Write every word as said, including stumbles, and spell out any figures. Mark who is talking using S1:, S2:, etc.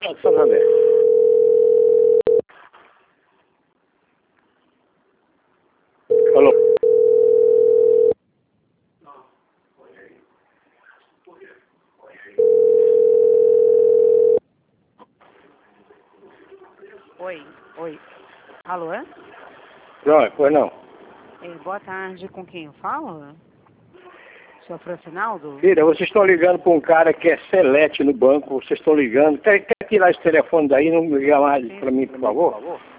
S1: Santander. Alô?
S2: Oi, oi. Alô?
S1: Não, pois não.
S2: É, boa tarde, com quem eu falo? Senhor Francinaldo?
S1: Filha, vocês estão ligando para um cara que é selete no banco, vocês estão ligando. Quer, quer tirar esse telefone daí e não ligar mais para mim, por favor?